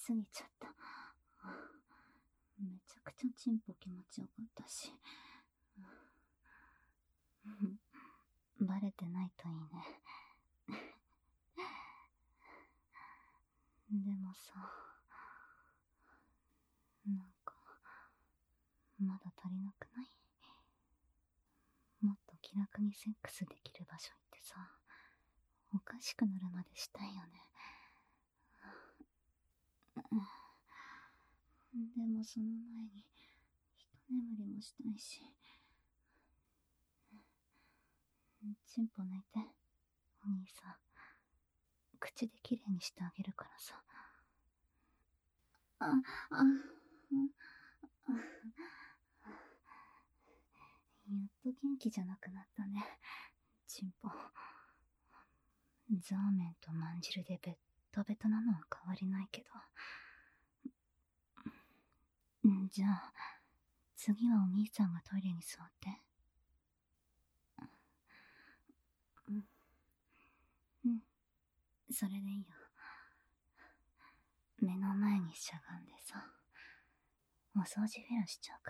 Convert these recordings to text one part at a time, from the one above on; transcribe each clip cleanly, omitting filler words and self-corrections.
すぎちゃった。めちゃくちゃチンポ気持ちよかったし。バレてないといいね。でもさ、なんか、まだ足りなくない？もっと気楽にセックスできる場所行ってさ、おかしくなるまでしたいよね。でもその前に、一眠りもしたいし。チンポ抜いて、お兄さん。口できれいにしてあげるからさ。やっと元気じゃなくなったね、チンポ。ザーメンとまんじるでベッタベタなのは変わりないけど。じゃあ、次はお兄さんがトイレに座って。それでいいよ。目の前にしゃがんでさ、お掃除フェラしちゃうから。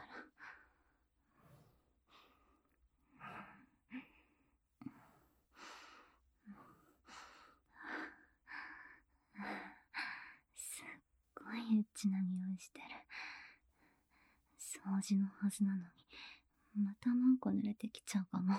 すっごいエッチな匂いしてる。掃除のはずなのに、またマンコ濡れてきちゃうかも。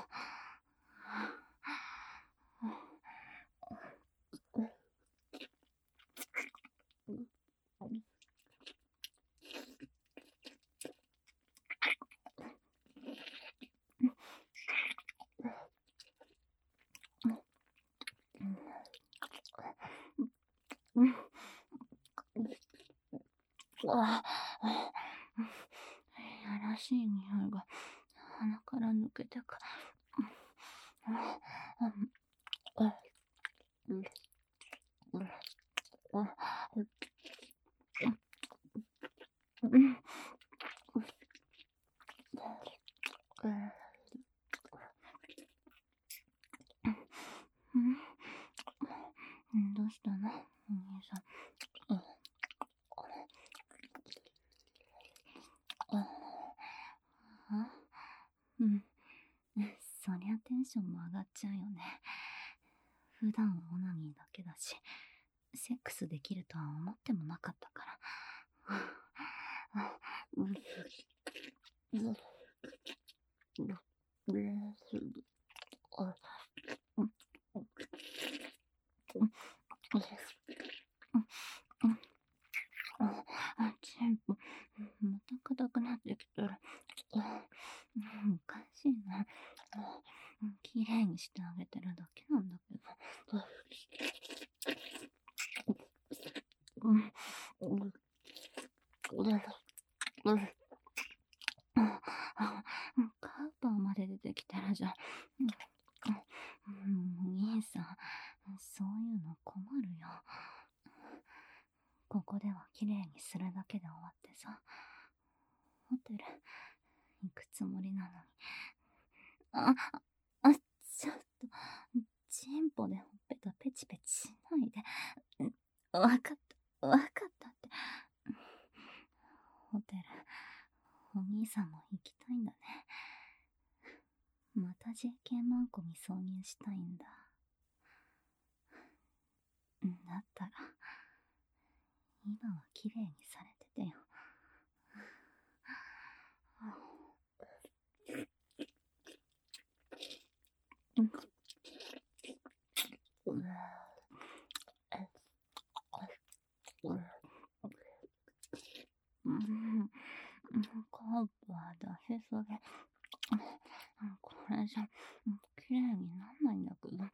やらしい匂いが鼻から抜けてく。どうしたの、お兄さん。そりゃテンションも上がっちゃうよね。普段はオナニーだけだし、セックスできるとは思ってもなかったから。全部また硬くなってきてる。おかしいな。きれいにしてあげてるだけなんだけど。カウパーまで出てきてるじゃん。兄さん、そういうの困るよ。ここでは綺麗にするだけで終わってさ、ホテル行くつもりなのに。ちょっと、チンポでほっぺたペチペチしないで。わかったって。ホテル、お兄さんも行きたいんだね。また JK マンコに挿入したいんだ。だったら、今は綺麗にされててよ。カープは出しすぎ。これじゃ、綺麗になんないんだけど。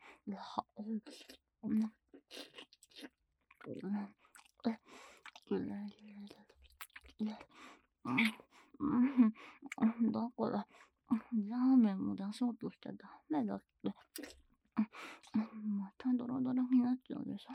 だから、ラーメンも出そうとしちゃダメだって。またドロドロになっちゃうでしょ。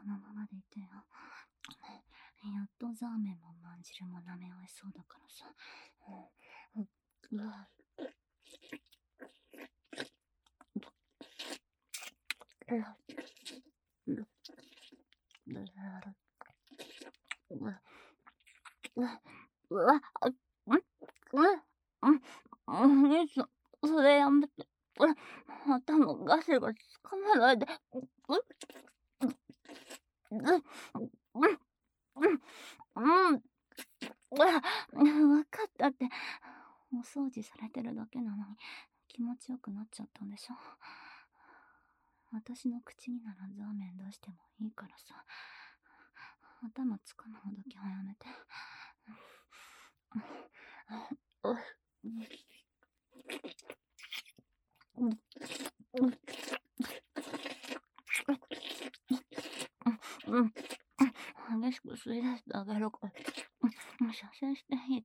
のままでいてよ。やっとザーメンもまんじるも舐め終えそうだからさ。うわ。うわ、兄さん、それやめて。頭ガシガシつかまないで。わかったって。お掃除されてるだけなのに気持ちよくなっちゃったんでしょ。私の口にならザーメン出してもいいからさ、頭つかむのだけはやめて。激しく吸い出してあげるから。射精していいって。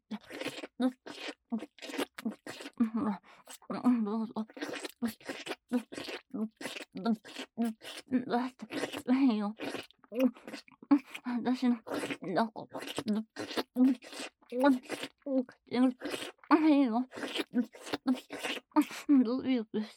どうぞ。出していいよ。私のだこ。いいよ。どういうことして。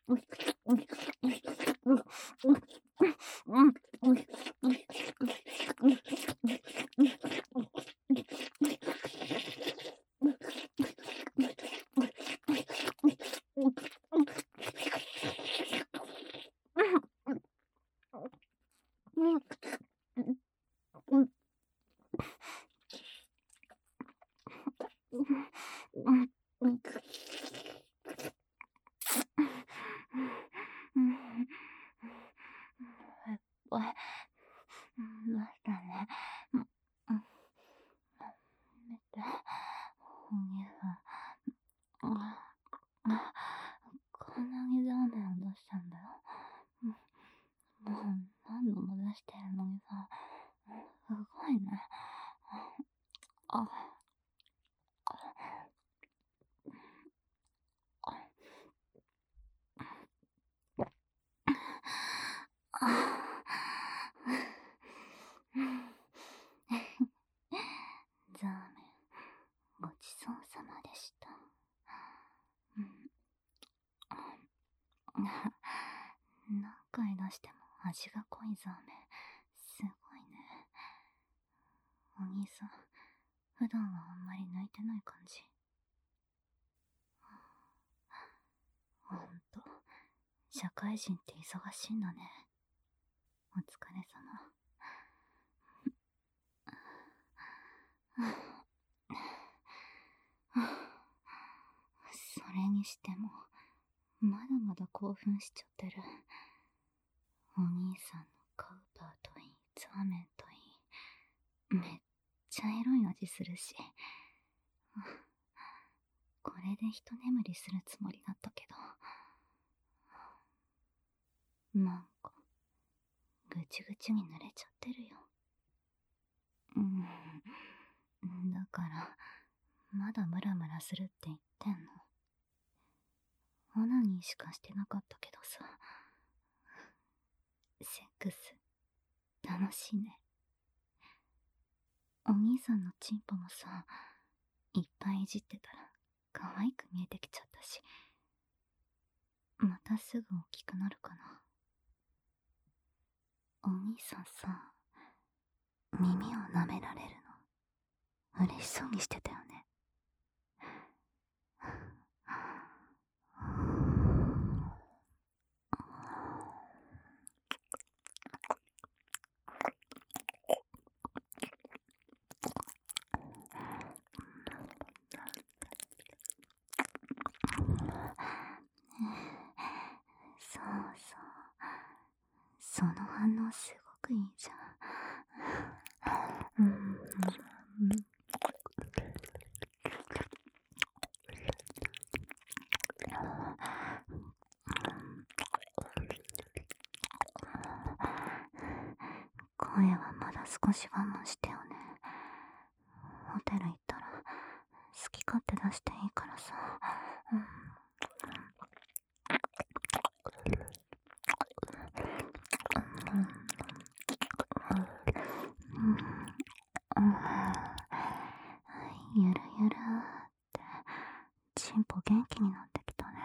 どうしたね。見て、お兄さん。こんなにザーメンを出したんだよ。もう何度も出してるのにさ、すごいね。ザーメン、ごちそうさまでした。何回出しても味が濃いザーメン、すごいね。お兄さん、普段はあんまり抜いてない感じ。ほんと、社会人って忙しいんだね。お疲れ様。それにしても、まだまだ興奮しちゃってる。お兄さんのカウパーといい、ザーメンといい、めっちゃエロい味するし。これで一眠りするつもりだったけど、なんか、ぐちぐちに濡れちゃってるよ。だから、まだムラムラするって言ってんの。オナニーしかしてなかったけどさ、セックス、楽しいね。お兄さんのチンポもさ、いっぱいいじってたら、可愛く見えてきちゃったし、またすぐ大きくなるかな。お兄さんさ、耳を舐められるの、嬉しそうにしてたよね。そうそう。その反応すごくいいじゃん。声はまだ少し我慢してよね。ホテル行ったら好き勝手出していいからさ。 んぽ元気になってきたね。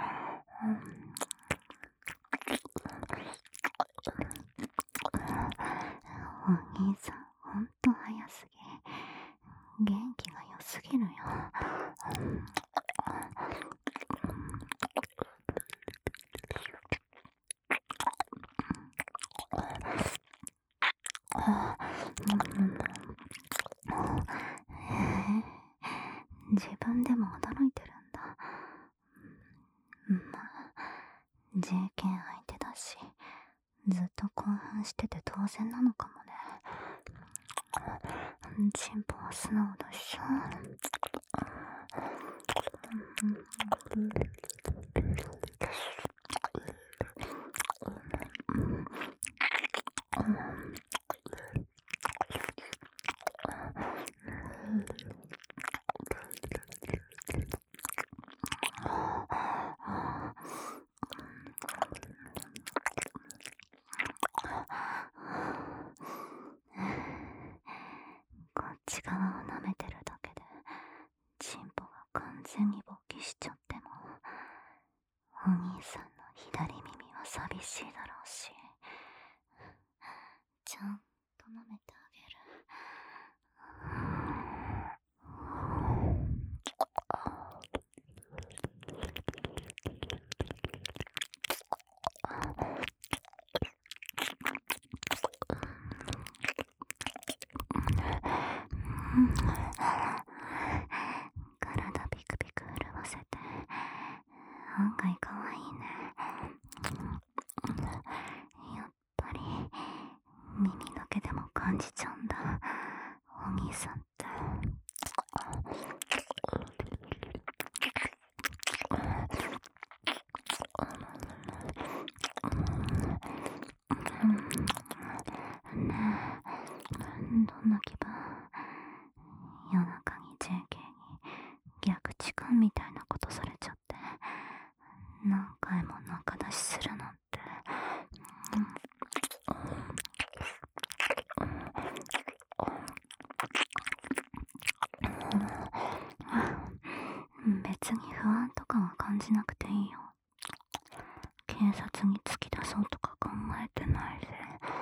お兄さん、ほんと早すぎ。元気が良すぎるよ。自分でも驚いてるんだ。まあ、JK 相手だし、ずっと興奮してて当然なのかもね。チンポは素直だしさ。こっち側を舐めてるだけでチンポが完全に勃起しちゃっても、お兄さんの左耳は寂しいだろうし、ちゃんと舐めてあげる。体ビクビク震わせて案外かわいいね。やっぱり耳だけでも感じちゃうんだ、お兄さんって。ねえ、どんな気分？夜中に JK に逆痴漢みたいなことされちゃって何回も中出しするなんて。別に不安とかは感じなくていいよ。警察に突き出そうとか考えてないで。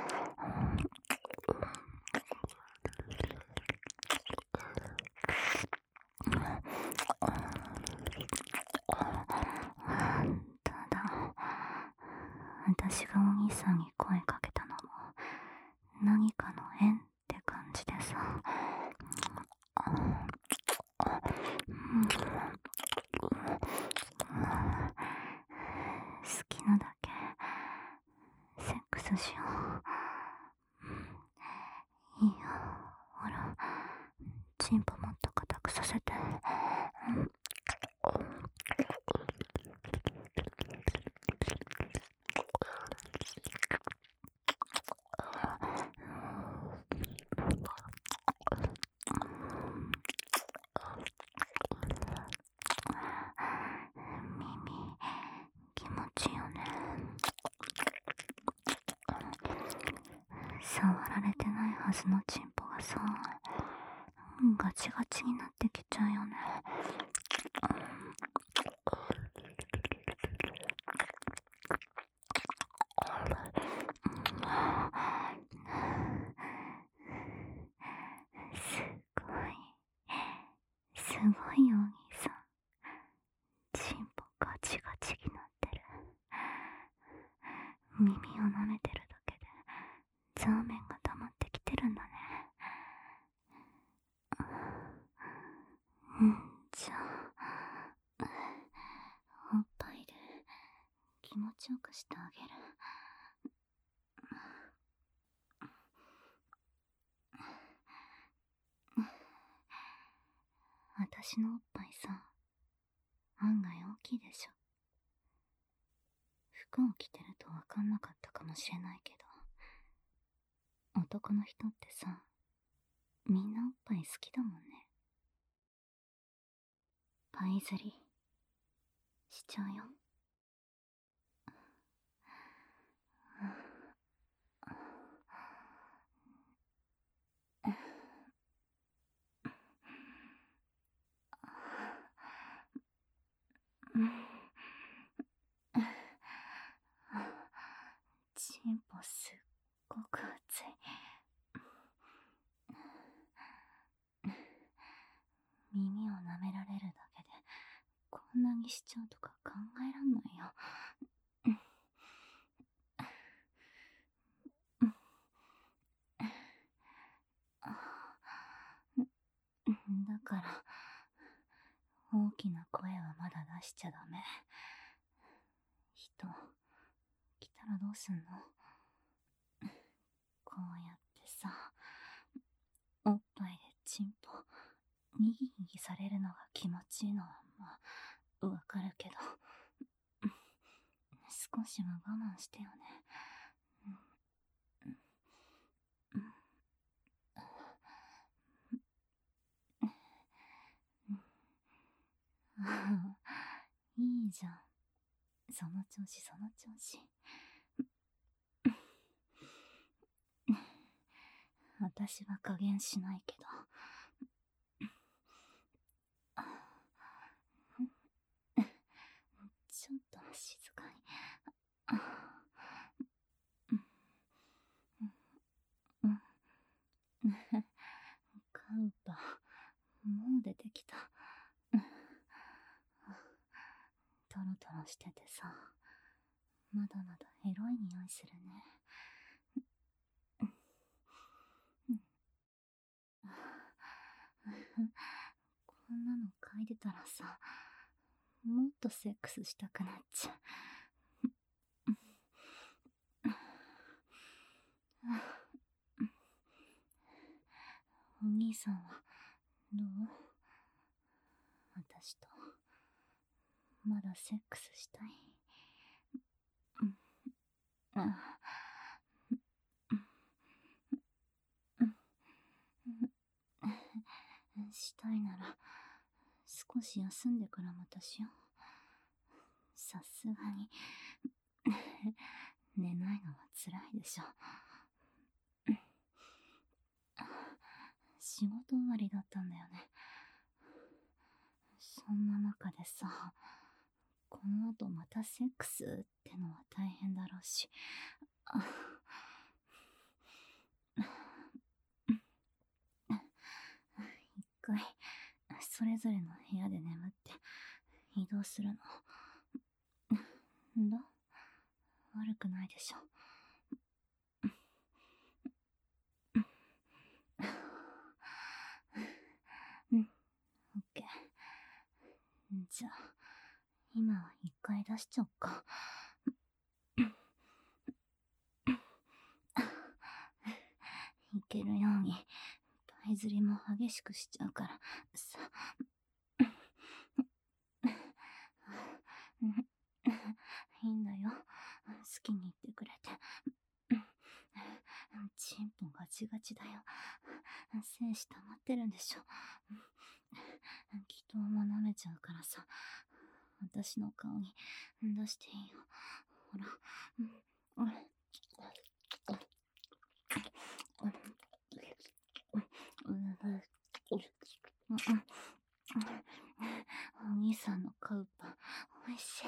ただ、私がお兄さんに声かけたのも何かの縁って感じでさ。好きなだけセックスしよう。いいよ、ほら、チンポもっと固くさせて。耳気持ちいいよね。触られてないはずのチンポがさ、ガチガチになってきちゃうよね。すごいよ、お兄さん。チンポガチガチになってる。耳を舐めてるだけでザーメンが溜まってきてるんだね。じゃあおっぱいで気持ちよくしてあげる。私のおっぱいさ、案外大きいでしょ。服を着てると分かんなかったかもしれないけど、男の人ってさ、みんなおっぱい好きだもんね。パイ釣りしちゃうよ。 チンポすっごく熱い。耳を舐められるだけでこんなにしちゃうとか考えらんないよ。だから大きな声はまだ出しちゃダメ。人来たらどうすんの？こうやってさ、おっぱいでチンポにぎにぎされるのが気持ちいいのはまあわかるけど、少しは我慢してよね。いいじゃん。その調子その調子。私は加減しないけど。ちょっと静かに。カウパ、もう出てきた。トロトロしててさ、まだまだエロい匂いするね。こんなの嗅いでたらさ、もっとセックスしたくなっちゃう。お兄さんはどう？私とまだセックスしたい？したいなら少し休んでからまたしよう。さすがに寝ないのは辛いでしょ。仕事終わりだったんだよね。そんな中でさ、この後またセックスってのは大変だろうし。一回それぞれの部屋で眠って移動するのどう？悪くないでしょ。オッケー。じゃあ今は一回出しちゃおっか。いけるようにパイ釣りも激しくしちゃうからさ。いいんだよ、好きに言ってくれて。チンポガチガチだよ。精子溜まってるんでしょ。気筒も舐めちゃうからさ、私の顔に出していいよ。ほら。お兄さんのカウパおいしい。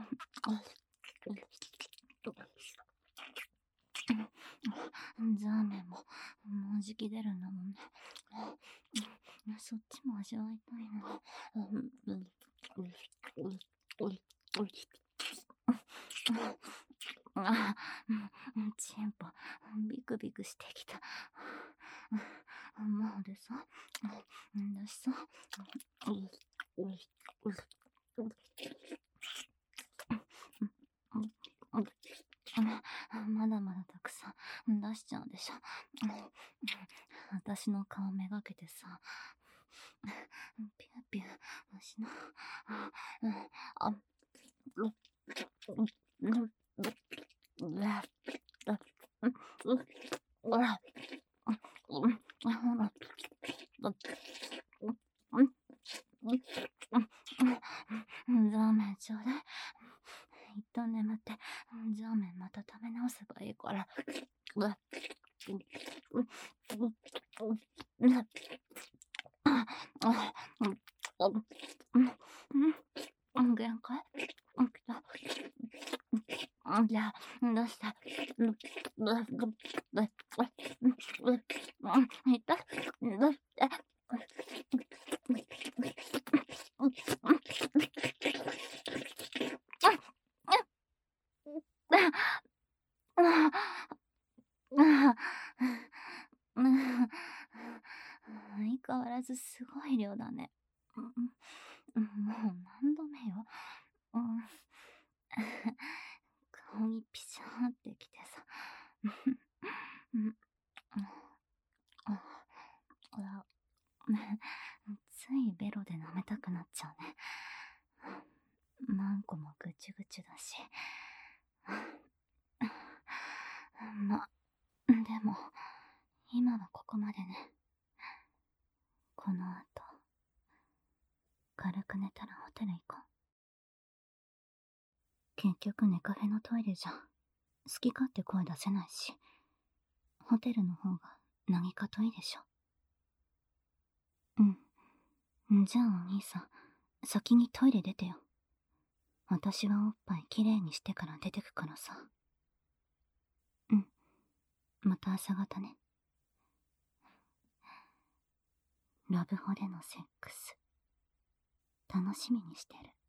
ザーメンももうじき出るんだもんね。そっちも味わいたいな。チンポビクビクしてきた。もうでさ、だしさ。まだまだたくさん出しちゃうでしょ。私の顔めがけてさ、ピューピューしな。ザーメンちょうだい。一旦眠ってザーメンまた食べ直せばいいから。限界？起きた。 じゃあ、どうした？痛い。どうして？相変わらずすごい量だね。もう何度目よ。うん。顔にピシャーってきてさ。うん。ついベロで舐めたくなっちゃうね。何個もぐちゅぐちゅだし。でも、今はここまでね。この後、軽く寝たらホテル行こう。結局ネカフェのトイレじゃ、好き勝手声出せないし、ホテルの方が何かといいでしょ。うん。じゃあお兄さん、先にトイレ出てよ。私はおっぱいきれいにしてから出てくからさ。うん。また朝方ね。ラブホでのセックス、楽しみにしてる。